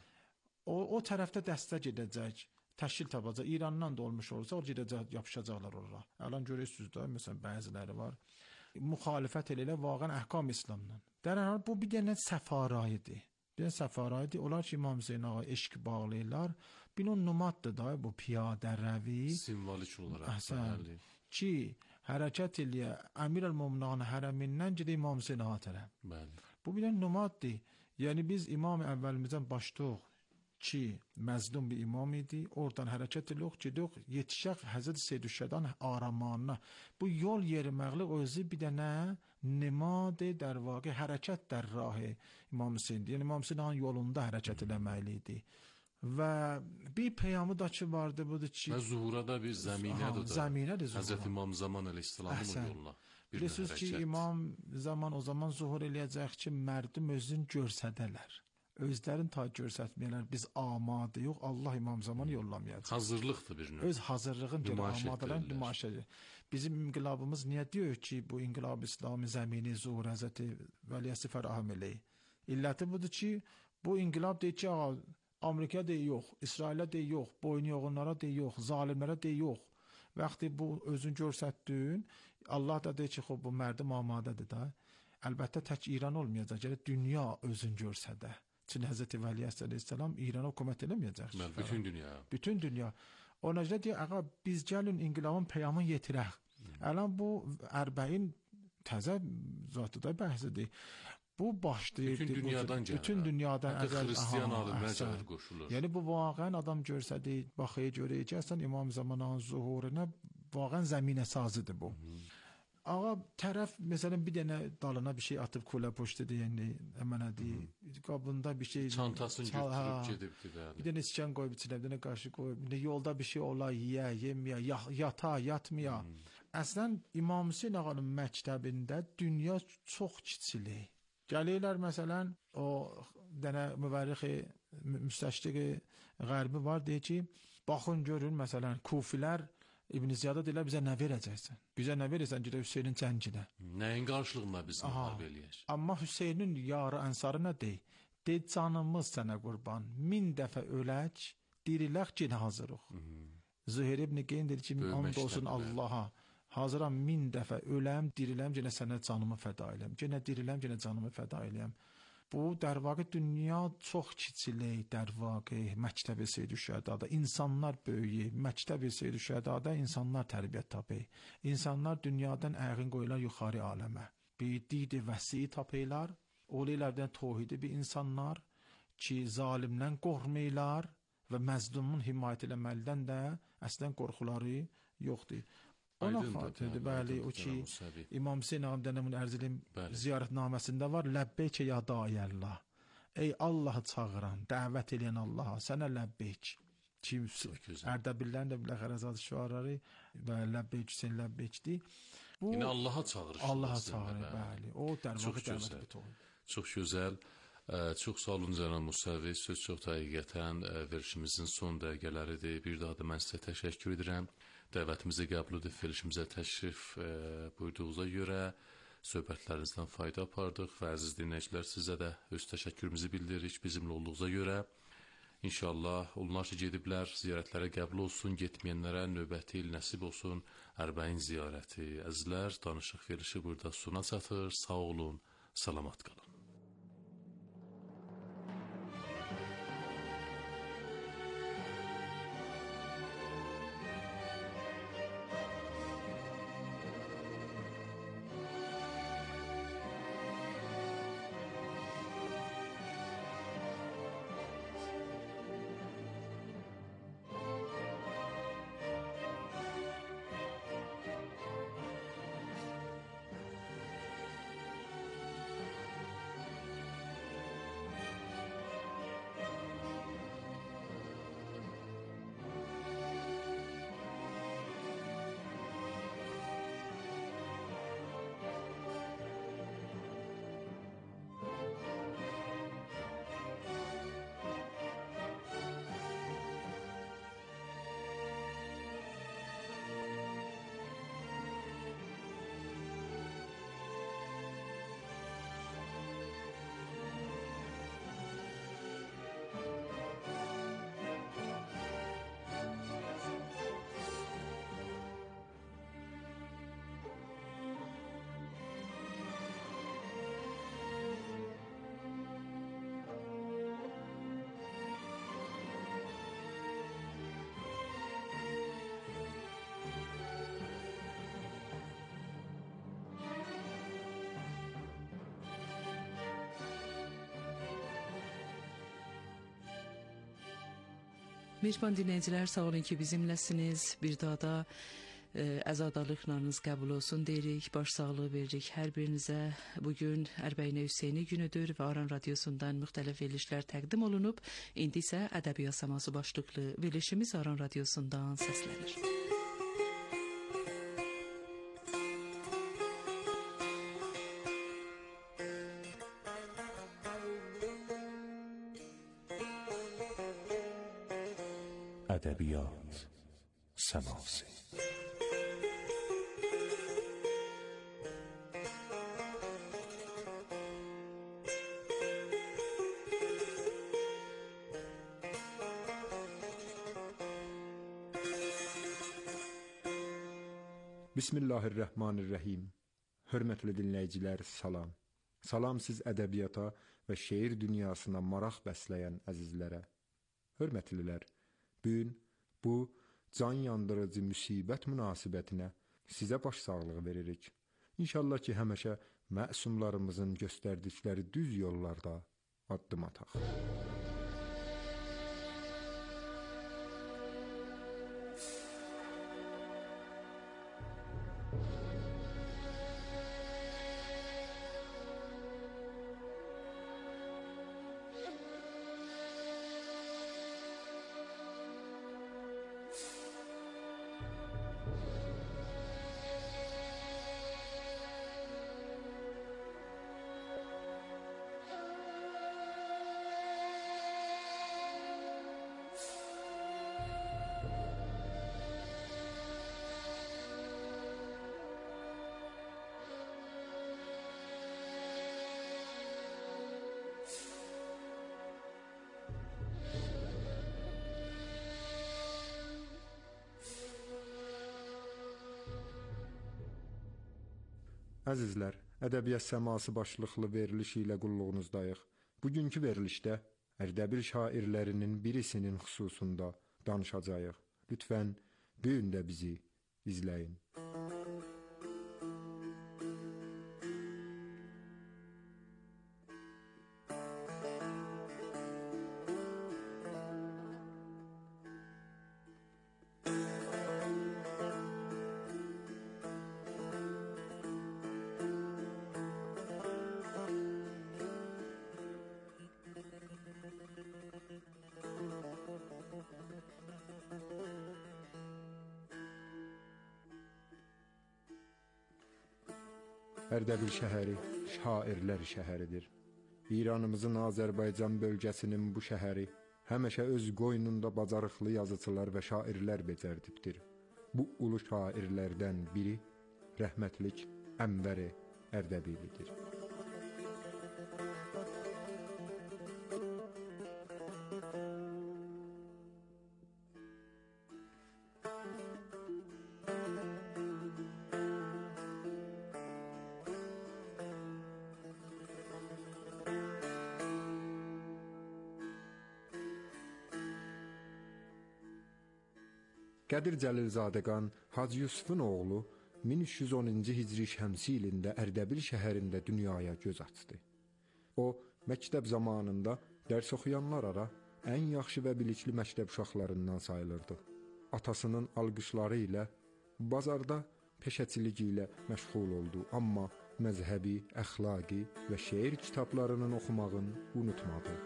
O tərəfdə dəstə gedəcək. Təşkil tapacaq. İrandan da olmuş olsa, o gedəcək, yapışacaqlar orada. Əlan görürsünüz də, məsələn, bəziləri var. Müxalifət elə vaqən əhkam İslamdan. Dərhal bu bir dənə səfarayıdır. Bir dənə səfarayıdır. Onlar ki, İmam Hüseyn ağa eşq bağlayırlar. Bir o numaddır da, bu piyadə rəvi. Simvolik olaraq. Bəli. Ki, hərəkət eləyə, Əmir el-Mumnan hərəmindən gedə İmam Hüseyn ağa tərəf. Bəli. Bu bir dənə numaddır. Yəni, biz imam əvvəlimizdən başdıq ki, məzlum bir imam idi, oradan hərəkət edirik, gedirik, yetişək Həzrət Seyyidüşşədan aramanına. Bu yol yeriməqli özü bir dənə nimad-ı در واقع hərəkət در rah İmam Hüseyndir. Yəni, İmam Hüseyn yolunda hərəkət eləməli idi. Və bir peyamı da ki vardı, budur ki... Və zuhurada bir zəminədir da. Zəminədir zuhura. Həzrət İmam Zaman əleyhissalamın o yoluna. Bilirsiniz ki, İmam Zaman o zaman zuhur eləyəcək ki, mərdim özünü görsədələr. Özlərini ta görsətməyələr, biz amadə yox, Allah İmam Zamanı yollamayacaq. Hazırlıqdır bir növ. Öz hazırlığın görə amadələrin nümayiş edir. Bizim inqilabımız niyə deyir ki, bu inqilab İslami zəmini zuhur Həzrəti Vəliyəsi fərahəm eləyir? İlləti budur ki, Bu inqilab deyir ki, Amerika deyir yox, İsrailə deyir yox, boyun yoğunlara deyir yox, zalimlərə deyir yox. Vaxtı bu özünü göstərdin, Allah da deyir ki, xop bu mərdim amadədir da. Əlbəttə tək İran olmayacaq, gələ dünya özünü göstərdə. Çünki Həzrəti Vəli əleyhissalam İrana hökumət eləməyəcək. Bütün dünya. Bütün dünya. Ona görə deyir, ağa biz gəlin inqilabın peyamını yetirək. Əlan bu 40 təzə zatıda bəhsidir. Bu başlayır. Bütün dünyadan gəlir. Bütün dünyadan hətta xristiyan alimlər gəlir, qoşulur. Yəni bu vaqəən adam görsədi, baxıya görək ki, əslən İmam Zamanın zuhuruna vaqəən zəminə sazıdır bu. Ağa tərəf məsələn bir dənə dalına bir şey atıb kula poştu deyəndə əmənə deyir. Qabında bir şey çantasını götürüb gedibdi də. Bir dənə sıçan qoyub içinə, bir dənə qaşıq qoyub. Bir də yolda bir şey ola, yeyə, yeməyə, yata, yatmaya. Əslən İmam Hüseyn ağanın məktəbində dünya çox kiçilik. Gəlirlər məsələn o dənə müvərrix müstəşriq qərbi var deyir ki, baxın görün məsələn Kufilər İbn Ziyada deyirlər bizə nə verəcəksən? Bizə nə verəcəksən gedə Hüseynin cənginə? Nəyin qarşılığında biz müharibə eləyək? Amma Hüseynin yarı ənsarı nə deyir? Deyir canımız sənə qurban. 1000 dəfə ölək, dirilək yenə hazırıq. Züheyr ibn Qeyn deyir ki, and olsun Allaha. Hazıram 1000 dəfə öləm, diriləm, yenə sənə canımı fəda eləyəm. Yenə diriləm, yenə canımı fəda eləyəm. Bu در واقع dünya çox kiçilik, در واقع məktəb Seyyid-i Şühədada insanlar böyüyür, məktəb Seyyid-i Şühədada insanlar tərbiyyət tapır. İnsanlar dünyadan əğin qoyurlar yuxarı aləmə. Bir did vəsi tapırlar, olaylardan tövhidi bir insanlar ki zalimdən qorxmurlar və məzlumun himayət eləməlidən də əslən qorxuları yoxdur. Ona xatirdir, bəli, o ki İmam Hüseyn ağam dənəmun ərzilin ziyarətnaməsində var, ləbbeyk ya dayəllah. Ey Allahı çağıran, dəvət eləyən Allaha, sənə ləbbeyk. Ki Ərdəbillərin də biləxərəzad şüarları və ləbbeyk Hüseyn ləbbeykdir. Yine Allaha çağırır. Allaha çağırır, bəli. O dərvağı dəvət bitir. Çox gözəl. Çox sağ olun Cənab Musavi. Söz çox həqiqətən verilişimizin son dəqiqələridir. Bir daha da mən sizə təşəkkür edirəm. Dəvətimizi qəbul edib verilişimizə təşrif buyurduğunuza görə söhbətlərinizdən fayda apardıq və əziz dinləyicilər sizə də öz təşəkkürümüzü bildiririk bizimlə olduğunuza görə. İnşallah onlar ki gediblər, ziyarətlərə qəbul olsun, getməyənlərə növbəti il nəsib olsun Ərbəin ziyarəti. Əzizlər, danışıq verilişi burada sona çatır. Sağ olun, salamat qalın. Mehriban dinləyicilər, sağ olun ki, bizimləsiniz. Bir daha da əzadalıqlarınız qəbul olsun deyirik, baş sağlığı veririk hər birinizə. Bugün Ərbəinə Hüseyni günüdür və Aran Radiosundan müxtəlif verilişlər təqdim olunub. İndi isə ədəbiyyat səması başlıqlı verilişimiz Aran Radiosundan səslənir. ادبیات سماسی Bismillahirrahmanirrahim. Hörmətli dinləyicilər, salam. Salam siz ədəbiyyata və şeir dünyasına maraq bəsləyən əzizlərə. Hörmətlilər, bu gün bu can yandırıcı müsibət münasibətinə sizə baş sağlığı veririk. İnşallah ki, həmişə məsumlarımızın göstərdikləri düz yollarda addım ataq. Əzizlər, Ədəbiyyat Səması başlıqlı veriliş ilə qulluğunuzdayıq. Bugünkü verilişdə Ərdəbil şairlərinin birisinin xüsusunda danışacağıq. Lütfən, bu gün də bizi izləyin. Ərdəbil şəhəri şairlər şəhəridir. İranımızın Azərbaycan bölgəsinin bu şəhəri həmişə öz qoynunda bacarıqlı yazıçılar və şairlər becərdibdir. Bu ulu şairlərdən biri rəhmətlik Ənvər Ərdəbilidir. Qədir Cəlilzadəqan Hacı Yusufun oğlu 1310-cu Hicri şəmsi ilində Ərdəbil şəhərində dünyaya göz açdı. O, məktəb zamanında dərs oxuyanlar ara ən yaxşı və bilikli məktəb uşaqlarından sayılırdı. Atasının alqışları ilə bazarda peşəçilik ilə məşğul oldu, amma məzhəbi, əxlaqi və şeir kitablarının oxumağını unutmadı.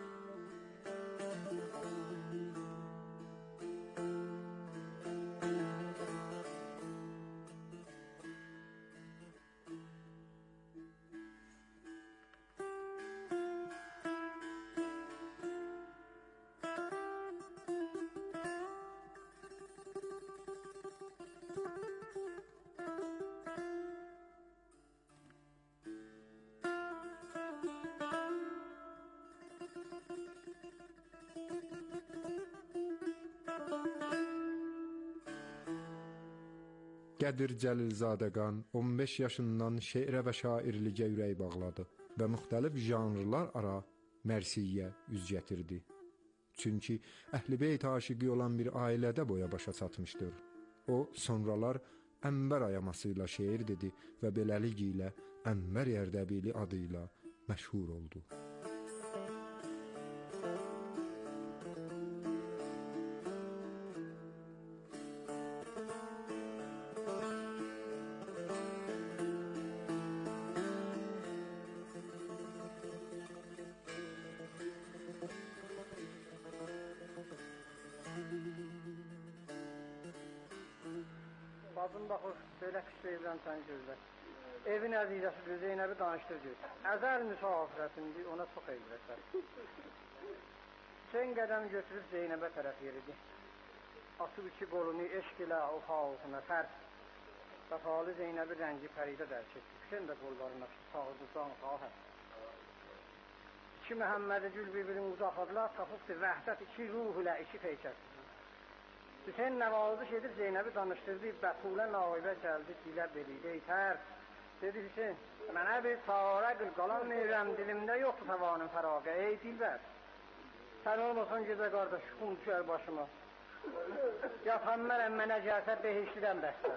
Qədir Cəlilzadəqan 15 yaşından şeirə və şairliyə ürək bağladı və müxtəlif janrlar ara mərsiyyə üz gətirdi. Çünki Əhl-i-Beyt aşiqi olan bir ailədə boya başa çatmışdır. O, sonralar Ənvər ayaması ilə şeir dedi və beləliklə Ənvər Ərdəbili adıyla məşhur oldu. Bacım baxır, belə pis deyirəm sən gözlə. Evin əzizəsidir, Zeynəbi danışdırdı. Əzəl müsafirətindir, ona çox eylətər. Sen qədəm götürüb Zeynəbə tərəf yeridi. Atıb iki qolunu eşq ilə o xalqına fərd. Vəfalı Zeynəbi rəngi pəridə dərk etdi. Sen də qollarına sağıdırsan xahə. İki Məhəmmədi Gül bir-birini uzaqladılar, tapıbdır vəhdət iki ruh ilə iki peykət. Hüseyin nəvaziş edib Zeynəbi danışdırdı, Bətulə nağibə gəldi, dilə beliydi, eytər. Dedi Hüseyin, mənə bir çarə qıl, qalan neyrəm, dilimdə yoxdur tavanın fəraqə, ey dilbər. Sən olmasan gecə qardaş, xun düşər başıma. Yatan mənəm, mənə gəlsə behişlidən bəstə.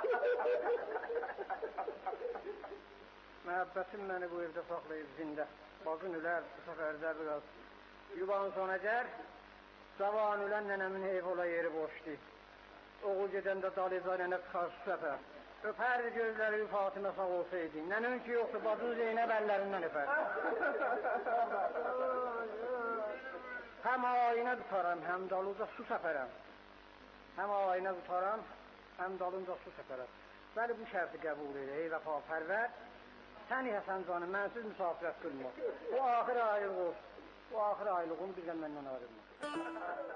Məhəbbətim məni bu evdə saxlayıb zində. Bacın ülər, bu səfərdə biraz yuvan sona gər. Cavan ülən nənəmin heyf ola yeri boşdu. Oğul gedəndə Daliza nənə çıxar su səfər. Öpərdi gözləri Fatimə sağ olsaydı. Nənəm ki yoxdur, bacın Zeynəb əllərindən öpər. Həm ayinə tutaram, həm dalınca su səfərəm. Həm ayinə tutaram, həm dalınca su səfərəm. Bəli, bu şərti qəbul edir, ey vəfa pərvər. Səni Həsən canım, mənsiz müsafirət qılma. Bu axır aylıq olsun. Bu axır aylığını bir də məndən ayrılma.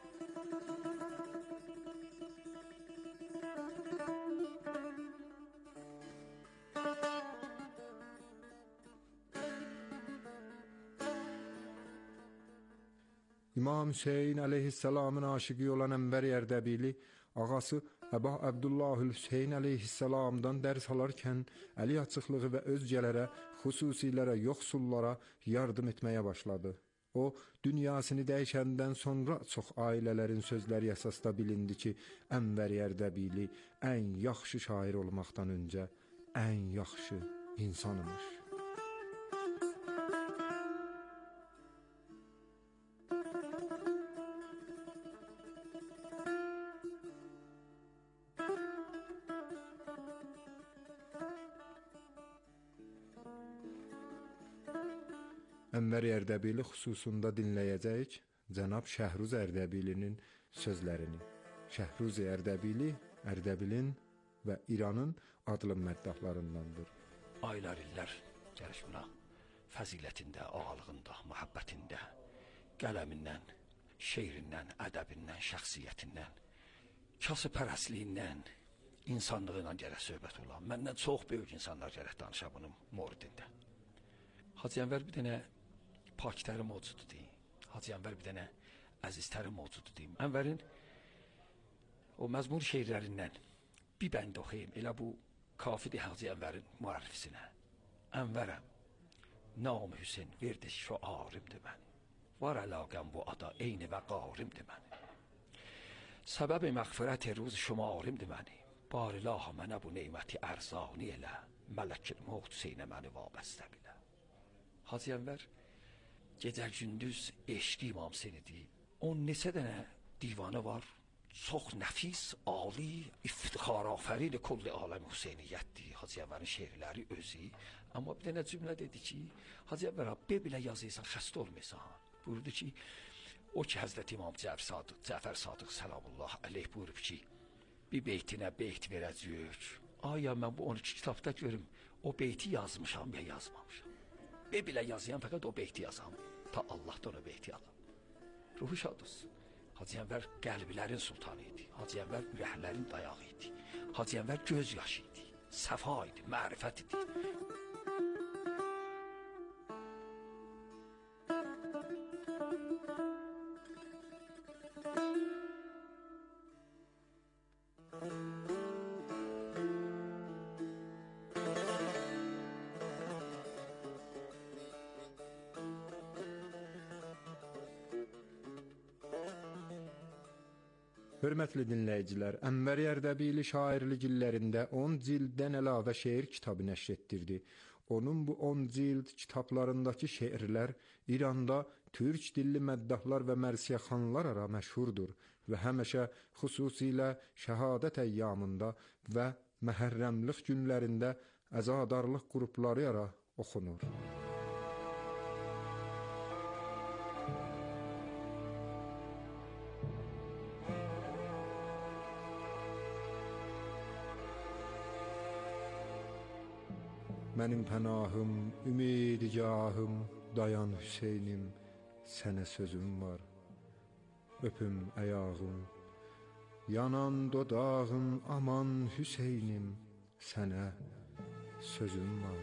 İmam Hüseyin əleyhissalamın aşıqı olan Ənvər Ərdəbili ağası Əba Əbdullahül Hüseyin əleyhissalamdan dərs alarkən əli açıqlığı və özgələrə, xüsusilərə, yoxsullara yardım etməyə başladı. O, dünyasını dəyişəndən sonra çox ailələrin sözləri əsasda bilindi ki, Ənvər Ərdəbili ən yaxşı şair olmaqdan öncə ən yaxşı insan imiş. Ənvər Ərdəbili xüsusunda dinləyəcəyik cənab Şəhruz Ərdəbilinin sözlərini. Şəhruz Ərdəbili, Ərdəbilin və İranın adlı məddahlarındandır. Aylar illər gəliş buna fəzilətində, ağalığında, məhəbbətində, qələmindən, şeirindən, ədəbindən, şəxsiyyətindən, kasıpərəstliyindən, insanlığından gərək söhbət olan. Məndən çox böyük insanlar gərək danışa bunun moridində. Hacı Ənvər bir dənə pakitəri mövcudu deyim. Hacı Ənvər bir dənə əziztəri mövcudu deyim. Ənvərin o məzmun şeirlərindən bir bənd oxuyayım. Elə bu kafidir Hacı Ənvərin müərrifisinə. Ənvərəm, nam-ı Hüseyin verdi şüarimdir mən. Var əlaqəm bu ada eyni və qarimdir mən. Səbəb-i məğfirət ruz şumarimdir məni. Barilaha mənə bu neyməti ərzani elə. Mələkil mövd Hüseynə məni vabəstə bilə. Hacı Ənvər gecə gündüz eşqi İmam Hüseynidir. On neçə dənə divanı var. Çox nəfis, ali, iftixarafərin kulli aləm Hüseyniyyətdir. Hacı Ənvərin şeirləri özü. Amma bir dənə cümlə dedi ki, Hacı Ənvər be bilə yazıysan, xəstə olmaysan. Buyurdu ki, o ki Həzrət İmam Cəfər Sadıq Səlamullah əleyh buyurub ki, bir beytinə beyt verəcəyük. Aya mən bu 12 kitabda görüm, o beyti yazmışam ya yazmamışam. Be bilə yazıyam, fəqət o beyti yazam. Ta Allah da ona beyti alam. Ruhu şad olsun. Hacı Ənvər qəlblərin sultanı idi. Hacı Ənvər ürəklərin dayağı idi. Hacı Ənvər göz yaşı idi. Səfa idi, mərifət idi. Hörmətli dinləyicilər, Ənvər Ərdəbili şairlik illərində 10 cilddən əlavə şeir kitabı nəşr etdirdi. Onun bu 10 cild kitablarındakı şeirlər İranda türk dilli məddahlar və mərsiyəxanlar ara məşhurdur və həmişə xüsusilə şəhadət əyyamında və məhərrəmlik günlərində əzadarlıq qrupları ara oxunur. Mənim pənahım, ümidgahım, dayan Hüseynim, sənə sözüm var. Öpüm əyağım, yanan dodağım, aman Hüseynim, sənə sözüm var.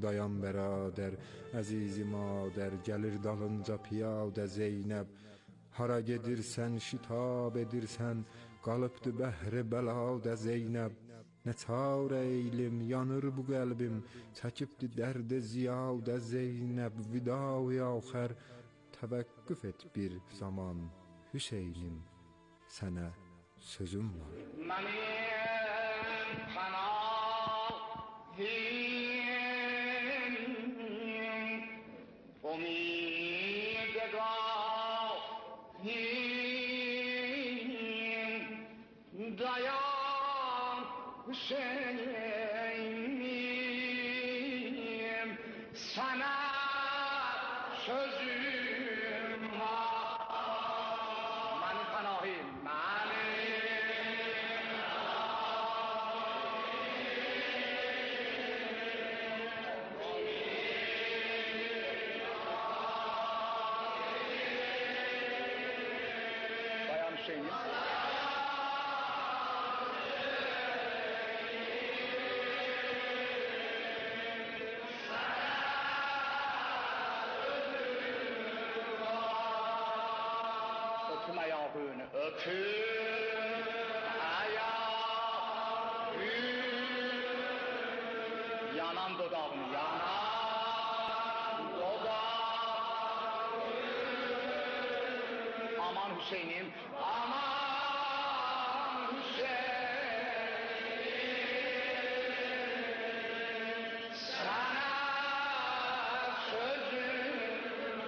dayan bərabər, əzizi madər, gəlir dalınca piyadə Zeynəb. Hara gedirsən, şitab edirsən, qalıbdı bəhri bəladə Zeynəb. Nə çarə eylim, yanır bu qəlbim, çəkibdi dərdə ziyadə Zeynəb. Vidai axər, təvəqqüf et bir zaman, Hüseynim, sənə sözüm var. Mənim pənahim, umidgahim, dayan Hüseynim, sana sözüm var. Mənim pənahim, dayan Hüseynim. Öpüm ayağını, öpüm ayağını, yanan dodağını, yanan dodağını. Aman Hüseynim, aman Hüseynim, sana sözüm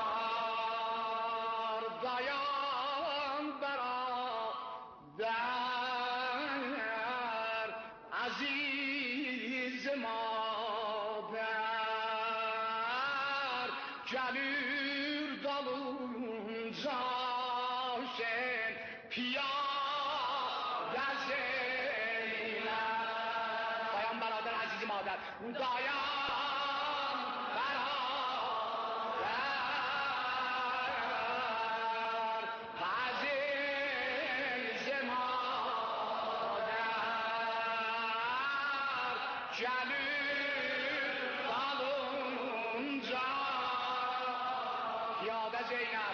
var, dayan beraber, aziz mader, gelir dalınca Hüseyin, piyade Zeynep. Dayan beraber aziz mader, dayan beraber, aziz mader, gelir dalınca piyade Zeynep,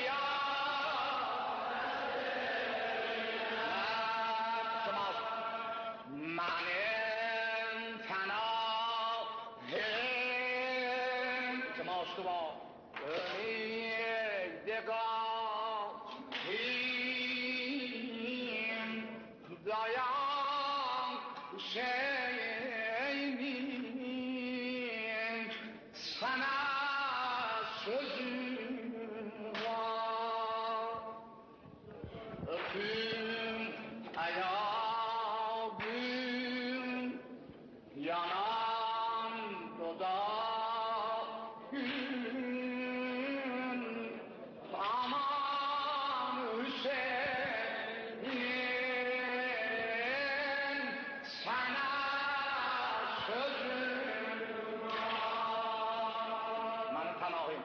Mənim pənahim, cemaat var, umidgahim, dayan Hüseynim, sana sözüm var. Öpüm ayağım, yanan dodağım, aman Hüseyin, sana sözüm var. Mənim pənahim.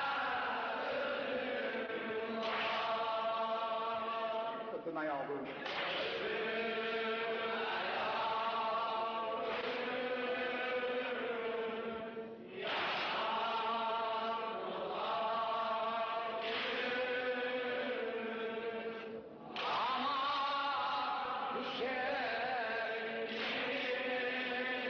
Öpüm ayağım.